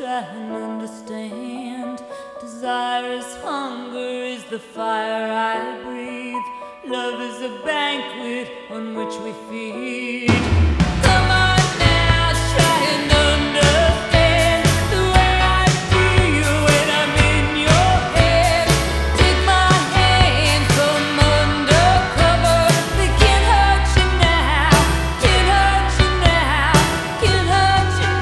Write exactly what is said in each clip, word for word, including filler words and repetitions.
try and understand. Desire is hunger, is the fire I breathe. Love is a banquet on which we feed. Come on now, try and understand the way I feel when I'm in your head. Take my hand from undercover. They can't hurt you now, can't hurt you now, can't hurt you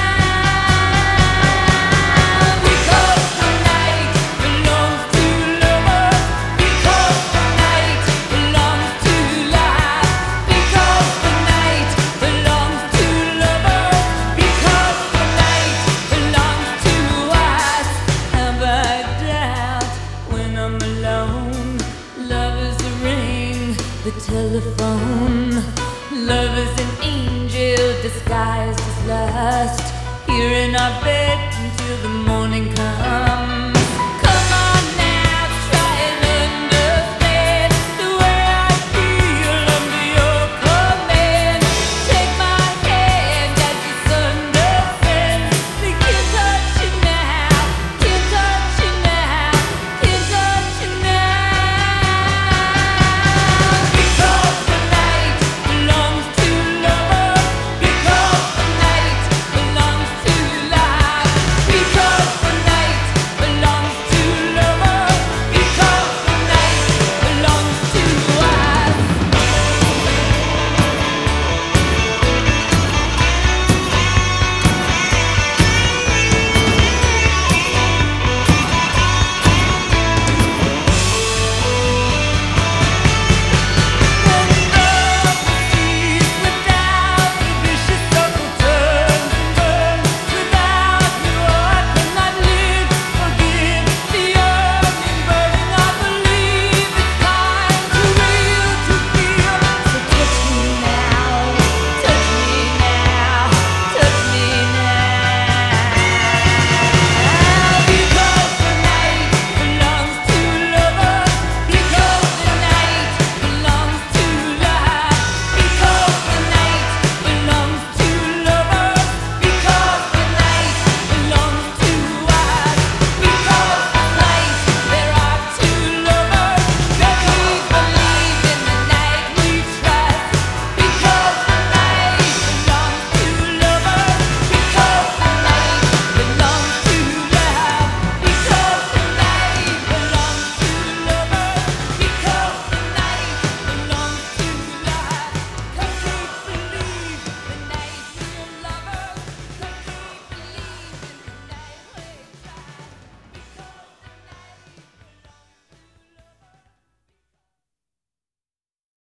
now. Because the night belongs to lovers. Because the night belongs to life. Because the night belongs to lovers. Because the night belongs to us. Have I doubt when I'm alone? Love is a ring, the telephone. Love is an angel disguised as lust. Here in our bed until the morning